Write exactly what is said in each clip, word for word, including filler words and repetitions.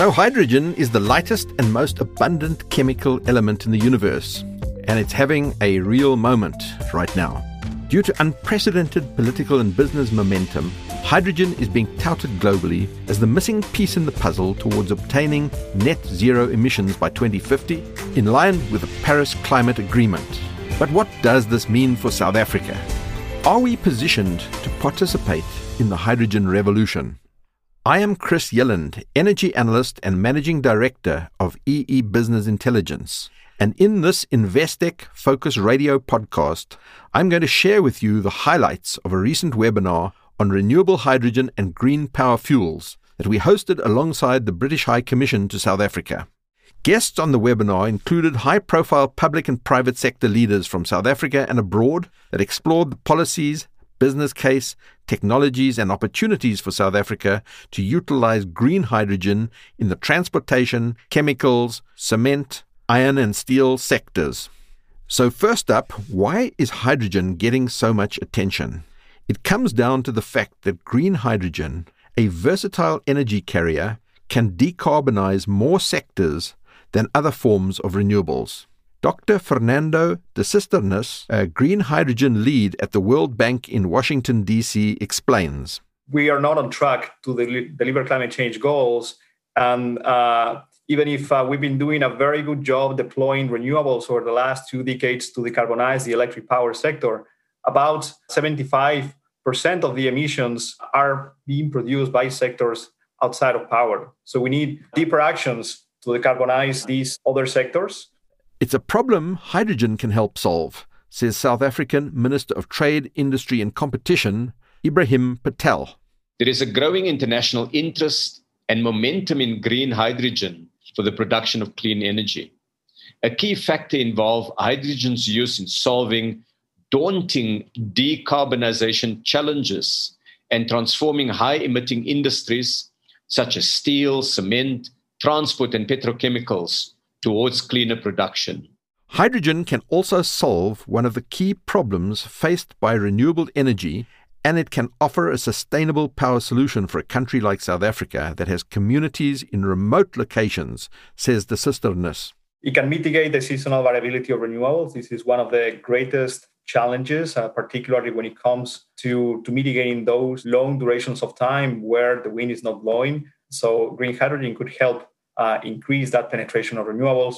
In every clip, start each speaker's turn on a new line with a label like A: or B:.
A: So hydrogen is the lightest and most abundant chemical element in the universe, and it's having a real moment right now. Due to unprecedented political and business momentum, hydrogen is being touted globally as the missing piece in the puzzle towards obtaining net zero emissions by twenty fifty, in line with the Paris Climate Agreement. But what does this mean for South Africa? Are we positioned to participate in the hydrogen revolution? I am Chris Yelland, Energy Analyst and Managing Director of E E Business Intelligence. And in this Investec Focus Radio podcast, I'm going to share with you the highlights of a recent webinar on renewable hydrogen and green power fuels that we hosted alongside the British High Commission to South Africa. Guests on the webinar included high-profile public and private sector leaders from South Africa and abroad that explored the policies, business case, technologies and opportunities for South Africa to utilize green hydrogen in the transportation, chemicals, cement, iron and steel sectors. So first up, why is hydrogen getting so much attention? It comes down to the fact that green hydrogen, a versatile energy carrier, can decarbonize more sectors than other forms of renewables. Doctor Fernando de Cisternas, a green hydrogen lead at the World Bank in Washington, D C, explains.
B: We are not on track to del- deliver climate change goals. And uh, even if uh, we've been doing a very good job deploying renewables over the last two decades to decarbonize the electric power sector, about seventy-five percent of the emissions are being produced by sectors outside of power. So we need deeper actions to decarbonize these other sectors.
A: It's a problem hydrogen can help solve, says South African Minister of Trade, Industry and Competition, Ibrahim Patel.
C: There is a growing international interest and momentum in green hydrogen for the production of clean energy. A key factor involves hydrogen's use in solving daunting decarbonization challenges and transforming high-emitting industries such as steel, cement, transport and petrochemicals towards cleaner production.
A: Hydrogen can also solve one of the key problems faced by renewable energy, and it can offer a sustainable power solution for a country like South Africa that has communities in remote locations, says de Cisternas.
B: It can mitigate the seasonal variability of renewables. This is one of the greatest challenges, uh, particularly when it comes to, to mitigating those long durations of time where the wind is not blowing. So green hydrogen could help uh, increase that penetration of renewables.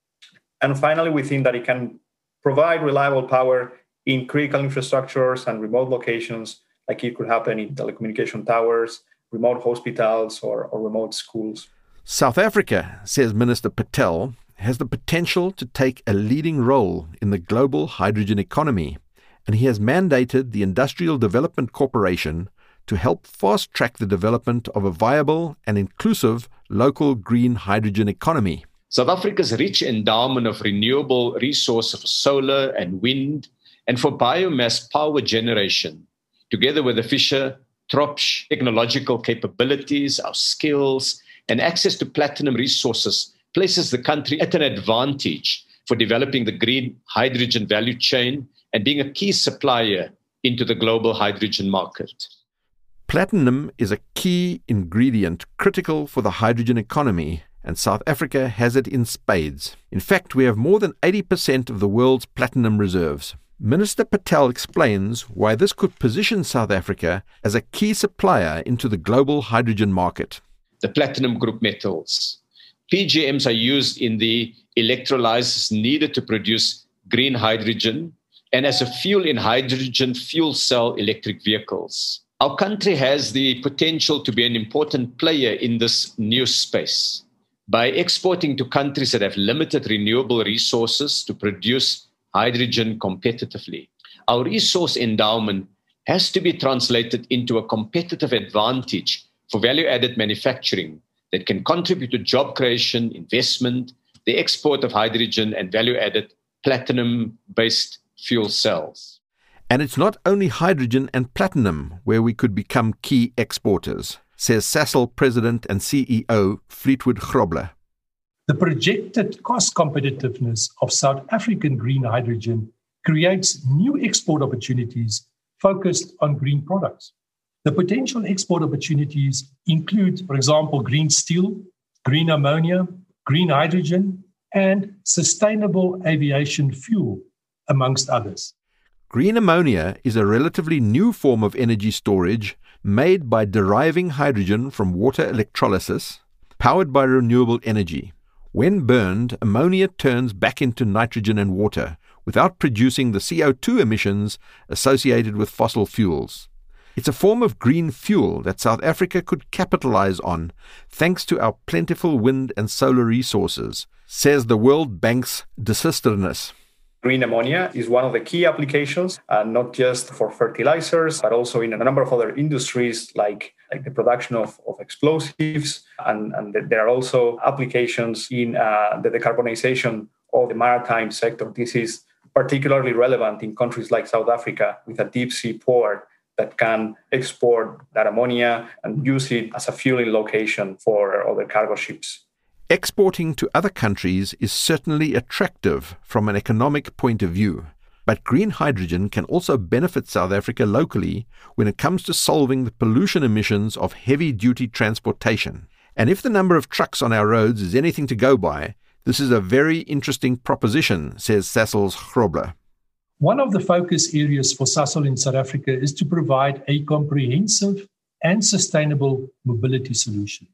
B: And finally, we think that it can provide reliable power in critical infrastructures and remote locations, like it could happen in telecommunication towers, remote hospitals, or, or remote schools.
A: South Africa, says Minister Patel, has the potential to take a leading role in the global hydrogen economy, and he has mandated the Industrial Development Corporation to help fast-track the development of a viable and inclusive local green hydrogen economy.
C: South Africa's rich endowment of renewable resources for solar and wind and for biomass power generation, together with the Fischer-Tropsch technological capabilities, our skills, and access to platinum resources, places the country at an advantage for developing the green hydrogen value chain and being a key supplier into the global hydrogen market.
A: Platinum is a key ingredient critical for the hydrogen economy, and South Africa has it in spades. In fact, we have more than eighty percent of the world's platinum reserves. Minister Patel explains why this could position South Africa as a key supplier into the global hydrogen market.
C: The platinum group metals. P G Ms are used in the electrolyzers needed to produce green hydrogen and as a fuel in hydrogen fuel cell electric vehicles. Our country has the potential to be an important player in this new space by exporting to countries that have limited renewable resources to produce hydrogen competitively. Our resource endowment has to be translated into a competitive advantage for value-added manufacturing that can contribute to job creation, investment, the export of hydrogen and value-added platinum-based fuel cells.
A: And it's not only hydrogen and platinum where we could become key exporters, says Sasol President and C E O Fleetwood Grobler.
D: The projected cost competitiveness of South African green hydrogen creates new export opportunities focused on green products. The potential export opportunities include, for example, green steel, green ammonia, green hydrogen, and sustainable aviation fuel, amongst others.
A: Green ammonia is a relatively new form of energy storage made by deriving hydrogen from water electrolysis, powered by renewable energy. When burned, ammonia turns back into nitrogen and water without producing the C O two emissions associated with fossil fuels. It's a form of green fuel that South Africa could capitalize on thanks to our plentiful wind and solar resources, says the World Bank's De Sisternis.
B: Green ammonia is one of the key applications, uh, not just for fertilizers, but also in a number of other industries like, like the production of, of explosives. And, and there are also applications in uh, the decarbonization of the maritime sector. This is particularly relevant in countries like South Africa with a deep sea port that can export that ammonia and use it as a fueling location for other cargo ships.
A: Exporting to other countries is certainly attractive from an economic point of view, but green hydrogen can also benefit South Africa locally when it comes to solving the pollution emissions of heavy-duty transportation. And if the number of trucks on our roads is anything to go by, this is a very interesting proposition, says Sasol Grobler.
D: One of the focus areas for Sasol in South Africa is to provide a comprehensive and sustainable mobility solution.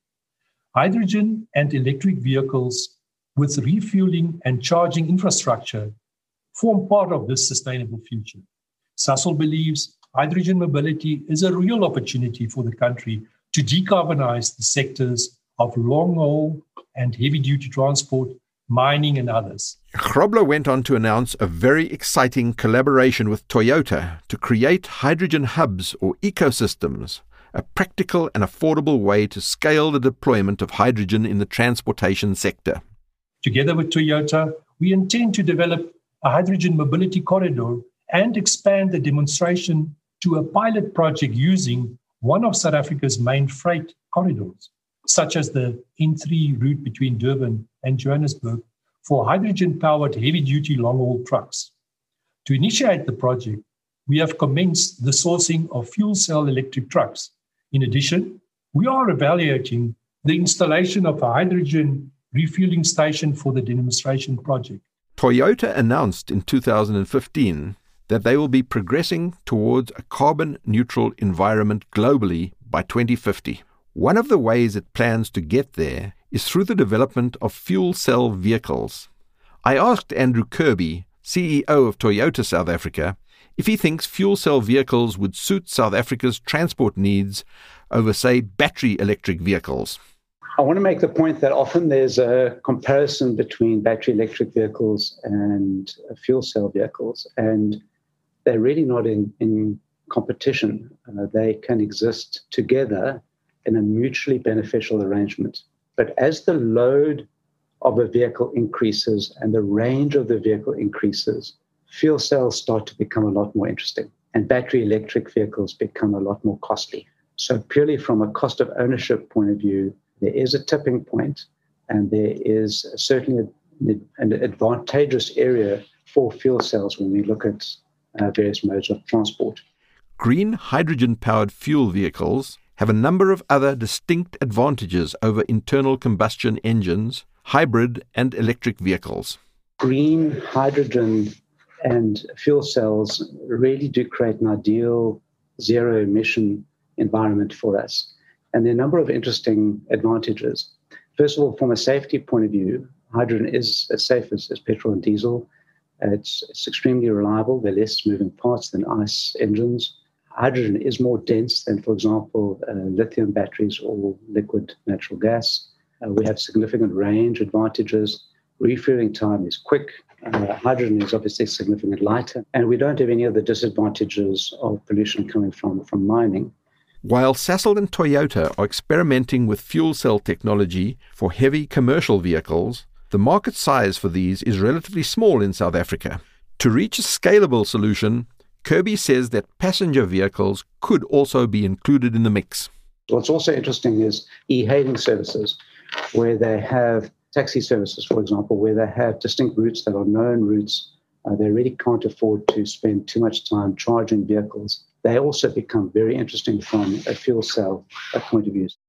D: Hydrogen and electric vehicles with refueling and charging infrastructure form part of this sustainable future. Sasol believes hydrogen mobility is a real opportunity for the country to decarbonize the sectors of long-haul and heavy-duty transport, mining and others.
A: Grobler went on to announce a very exciting collaboration with Toyota to create hydrogen hubs or ecosystems, a practical and affordable way to scale the deployment of hydrogen in the transportation sector.
D: Together with Toyota, we intend to develop a hydrogen mobility corridor and expand the demonstration to a pilot project using one of South Africa's main freight corridors, such as the N three route between Durban and Johannesburg for hydrogen-powered heavy-duty long-haul trucks. To initiate the project, we have commenced the sourcing of fuel cell electric trucks. In addition, we are evaluating the installation of a hydrogen refueling station for the demonstration project.
A: Toyota announced in two thousand fifteen that they will be progressing towards a carbon-neutral environment globally by twenty fifty. One of the ways it plans to get there is through the development of fuel cell vehicles. I asked Andrew Kirby, C E O of Toyota South Africa, if he thinks fuel cell vehicles would suit South Africa's transport needs over, say, battery electric vehicles.
E: I want to make the point that often there's a comparison between battery electric vehicles and fuel cell vehicles, and they're really not in, in competition. Uh, they can exist together in a mutually beneficial arrangement. But as the load of a vehicle increases and the range of the vehicle increases, fuel cells start to become a lot more interesting, and battery electric vehicles become a lot more costly. So purely from a cost of ownership point of view, there is a tipping point, and there is certainly a, an advantageous area for fuel cells when we look at uh, various modes of transport.
A: Green hydrogen-powered fuel vehicles have a number of other distinct advantages over internal combustion engines, hybrid and electric vehicles.
E: Green hydrogen and fuel cells really do create an ideal zero-emission environment for us. And there are a number of interesting advantages. First of all, from a safety point of view, hydrogen is as safe as, as petrol and diesel. It's, it's extremely reliable. There are less moving parts than ICE engines. Hydrogen is more dense than, for example, uh, lithium batteries or liquid natural gas. Uh, we have significant range advantages. Refueling time is quick. Uh, hydrogen is obviously significantly lighter. And we don't have any of the disadvantages of pollution coming from, from mining.
A: While Sasol and Toyota are experimenting with fuel cell technology for heavy commercial vehicles, the market size for these is relatively small in South Africa. To reach a scalable solution, Kirby says that passenger vehicles could also be included in the mix.
E: What's also interesting is e-hailing services, where they have taxi services, for example, where they have distinct routes that are known routes. Uh, they really can't afford to spend too much time charging vehicles. They also become very interesting from a fuel cell point of view.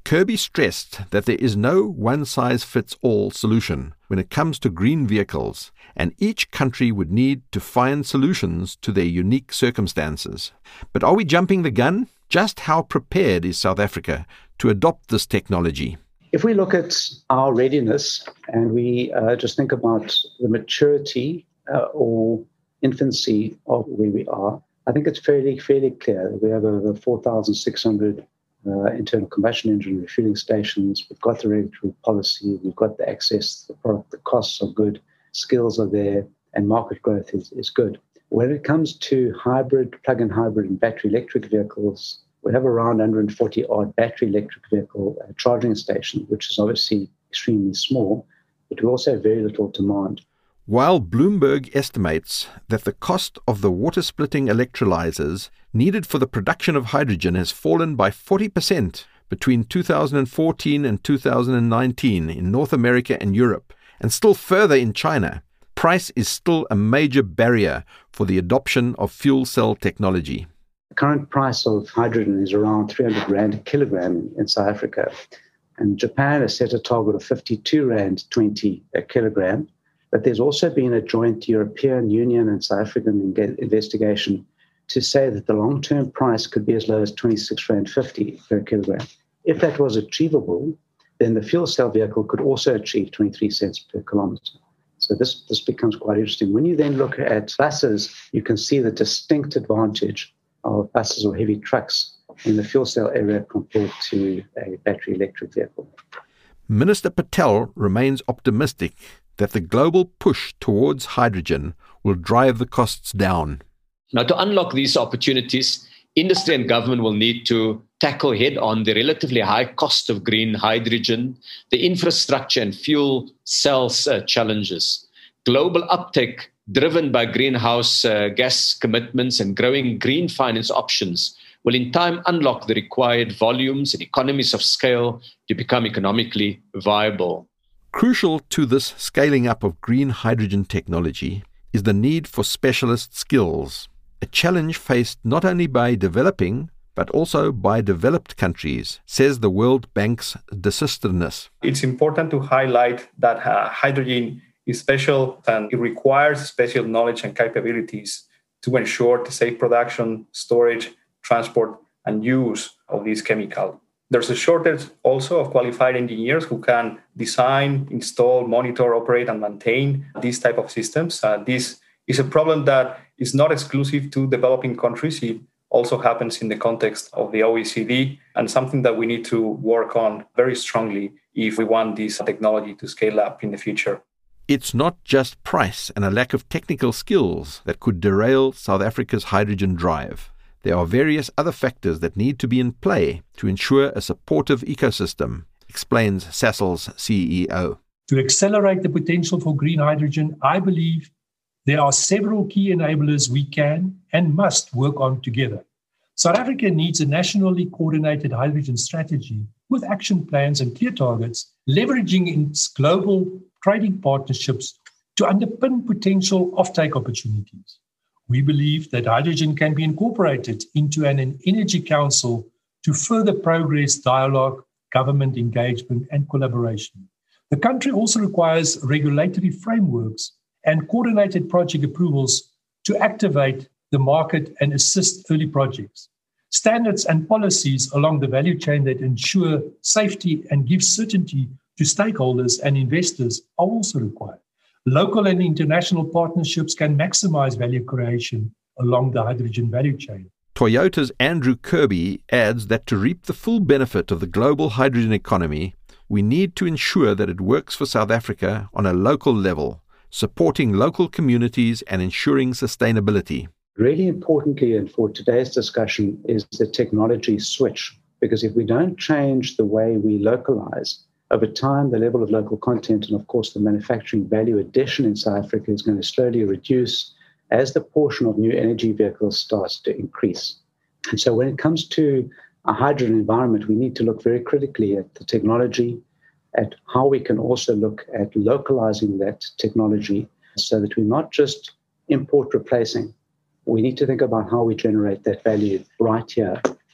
A: Kirby stressed that there is no one-size-fits-all solution when it comes to green vehicles, and each country would need to find solutions to their unique circumstances. But are we jumping the gun? Just how prepared is South Africa to adopt this technology?
E: If we look at our readiness and we uh, just think about the maturity uh, or infancy of where we are, I think it's fairly fairly clear that we have over four thousand six hundred Uh, internal combustion engine refueling stations. We've got the regulatory policy, we've got the access to the product, the costs are good, skills are there, and market growth is, is good. When it comes to hybrid, plug-in hybrid and battery electric vehicles, we have around one hundred forty odd battery electric vehicle uh, charging stations, which is obviously extremely small, but we also have very little demand.
A: While Bloomberg estimates that the cost of the water-splitting electrolyzers needed for the production of hydrogen has fallen by forty percent between two thousand fourteen and two thousand nineteen in North America and Europe, and still further in China, price is still a major barrier for the adoption of fuel cell technology.
E: The current price of hydrogen is around three hundred rand a kilogram in South Africa, and Japan has set a target of fifty-two rand twenty a kilogram. But there's also been a joint European Union and South African investigation to say that the long-term price could be as low as twenty-six rand fifty per kilogram. If that was achievable, then the fuel cell vehicle could also achieve twenty-three cents per kilometer. So this, this becomes quite interesting. When you then look at buses, you can see the distinct advantage of buses or heavy trucks in the fuel cell area compared to a battery electric vehicle.
A: Minister Patel remains optimistic that the global push towards hydrogen will drive the costs down.
C: Now, to unlock these opportunities, industry and government will need to tackle head-on the relatively high cost of green hydrogen, the infrastructure and fuel cells uh, challenges. Global uptake driven by greenhouse uh, gas commitments and growing green finance options will in time unlock the required volumes and economies of scale to become economically viable.
A: Crucial to this scaling up of green hydrogen technology is the need for specialist skills, a challenge faced not only by developing but also by developed countries, says the World Bank's De Sisternis.
B: It's important to highlight that uh, hydrogen is special and it requires special knowledge and capabilities to ensure the safe production, storage, transport, and use of this chemical. There's a shortage also of qualified engineers who can design, install, monitor, operate, and maintain these type of systems. Uh, this is a problem that is not exclusive to developing countries. It also happens in the context of the O E C D, and something that we need to work on very strongly if we want this technology to scale up in the future.
A: It's not just price and a lack of technical skills that could derail South Africa's hydrogen drive. There are various other factors that need to be in play to ensure a supportive ecosystem, explains Sasol's C E O.
D: To accelerate the potential for green hydrogen, I believe there are several key enablers we can and must work on together. South Africa needs a nationally coordinated hydrogen strategy with action plans and clear targets, leveraging its global trading partnerships to underpin potential offtake opportunities. We believe that hydrogen can be incorporated into an energy council to further progress dialogue, government engagement, and collaboration. The country also requires regulatory frameworks and coordinated project approvals to activate the market and assist early projects. Standards and policies along the value chain that ensure safety and give certainty to stakeholders and investors are also required. Local and international partnerships can maximize value creation along the hydrogen value chain.
A: Toyota's Andrew Kirby adds that to reap the full benefit of the global hydrogen economy, we need to ensure that it works for South Africa on a local level, supporting local communities and ensuring sustainability.
E: Really importantly, and for today's discussion, is the technology switch. Because if we don't change the way we localize, over time, the level of local content and, of course, the manufacturing value addition in South Africa is going to slowly reduce as the portion of new energy vehicles starts to increase. And so when it comes to a hydrogen environment, we need to look very critically at the technology, at how we can also look at localizing that technology so that we're not just import replacing. We need to think about how we generate that value right here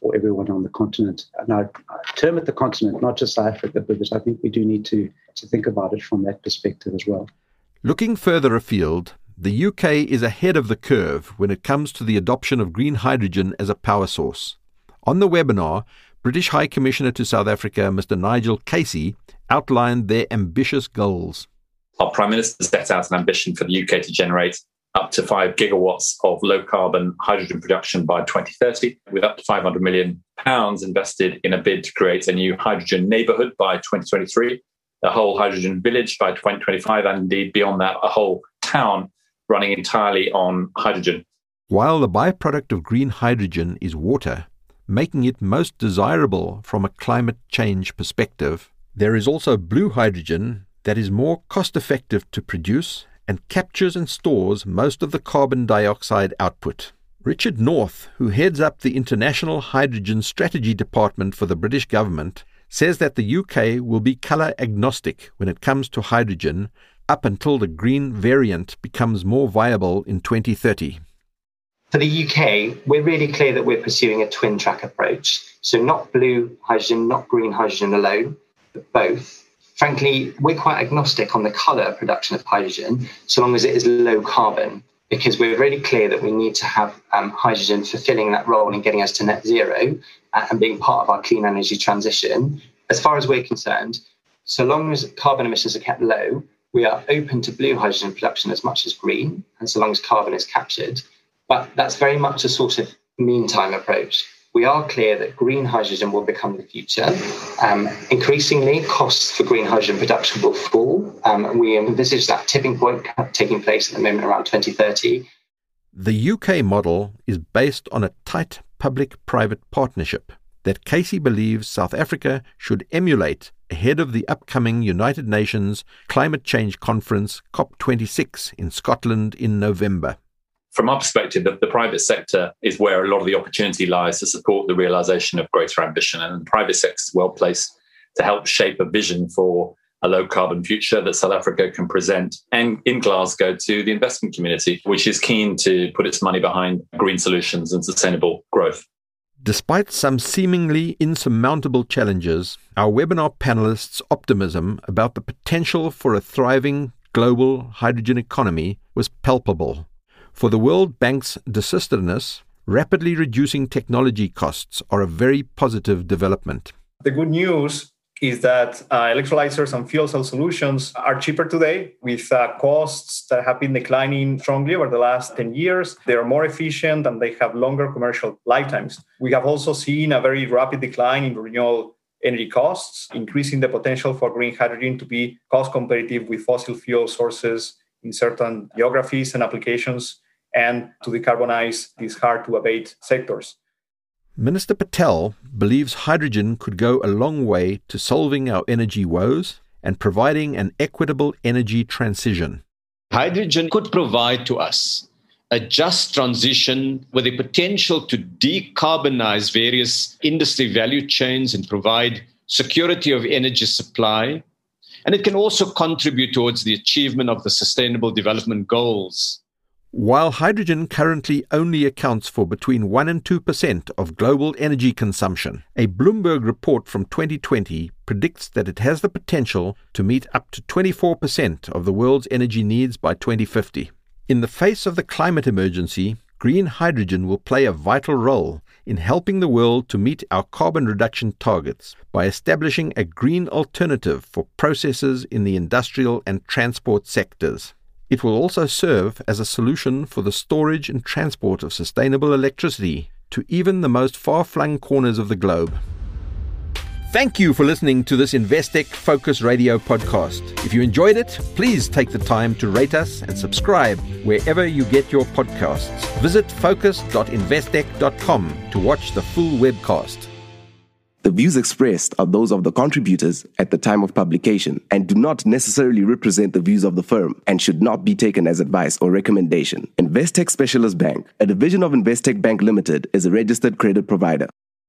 E: for everyone on the continent. And I, I term it the continent, not just South Africa, but I think we do need to, to think about it from that perspective as well.
A: Looking further afield, the U K is ahead of the curve when it comes to the adoption of green hydrogen as a power source. On the webinar, British High Commissioner to South Africa, Mister Nigel Casey, outlined their ambitious goals.
F: Our Prime Minister set out an ambition for the U K to generate up to five gigawatts of low-carbon hydrogen production by twenty thirty, with up to five hundred million pounds invested in a bid to create a new hydrogen neighbourhood by twenty twenty-three, a whole hydrogen village by twenty twenty-five, and indeed beyond that, a whole town running entirely on hydrogen.
A: While the byproduct of green hydrogen is water, making it most desirable from a climate change perspective, there is also blue hydrogen that is more cost-effective to produce and captures and stores most of the carbon dioxide output. Richard North, who heads up the International Hydrogen Strategy Department for the British government, says that the U K will be colour agnostic when it comes to hydrogen up until the green variant becomes more viable in twenty thirty.
G: For the U K, we're really clear that we're pursuing a twin track approach. So not blue hydrogen, not green hydrogen alone, but both. Frankly, we're quite agnostic on the colour production of hydrogen, so long as it is low carbon, because we're really clear that we need to have um, hydrogen fulfilling that role in getting us to net zero uh, and being part of our clean energy transition. As far as we're concerned, so long as carbon emissions are kept low, we are open to blue hydrogen production as much as green, and so long as carbon is captured. But that's very much a sort of meantime approach. We are clear that green hydrogen will become the future. Um, increasingly, costs for green hydrogen production will fall. Um, we envisage that tipping point taking place at the moment around twenty thirty.
A: The U K model is based on a tight public-private partnership that Casey believes South Africa should emulate ahead of the upcoming United Nations Climate Change Conference COP twenty-six in Scotland in November.
F: From our perspective, the, the private sector is where a lot of the opportunity lies to support the realisation of greater ambition, and the private sector is well placed to help shape a vision for a low-carbon future that South Africa can present and in Glasgow to the investment community, which is keen to put its money behind green solutions and sustainable growth.
A: Despite some seemingly insurmountable challenges, our webinar panelists' optimism about the potential for a thriving global hydrogen economy was palpable. For the World Bank's decisiveness, rapidly reducing technology costs are a very positive development.
B: The good news is that uh, electrolyzers and fuel cell solutions are cheaper today, with uh, costs that have been declining strongly over the last ten years. They are more efficient and they have longer commercial lifetimes. We have also seen a very rapid decline in renewable energy costs, increasing the potential for green hydrogen to be cost competitive with fossil fuel sources in certain geographies and applications, and to decarbonize these hard-to-abate sectors.
A: Minister Patel believes hydrogen could go a long way to solving our energy woes and providing an equitable energy transition.
C: Hydrogen could provide to us a just transition with the potential to decarbonize various industry value chains and provide security of energy supply. And it can also contribute towards the achievement of the Sustainable Development Goals.
A: While hydrogen currently only accounts for between one and two percent of global energy consumption, a Bloomberg report from twenty twenty predicts that it has the potential to meet up to twenty-four percent of the world's energy needs by twenty fifty. In the face of the climate emergency, green hydrogen will play a vital role in helping the world to meet our carbon reduction targets by establishing a green alternative for processes in the industrial and transport sectors. It will also serve as a solution for the storage and transport of sustainable electricity to even the most far-flung corners of the globe. Thank you for listening to this Investec Focus Radio podcast. If you enjoyed it, please take the time to rate us and subscribe wherever you get your podcasts. Visit focus dot investec dot com to watch the full webcast.
H: The views expressed are those of the contributors at the time of publication and do not necessarily represent the views of the firm and should not be taken as advice or recommendation. Investec Specialist Bank, a division of Investec Bank Limited, is a registered credit provider.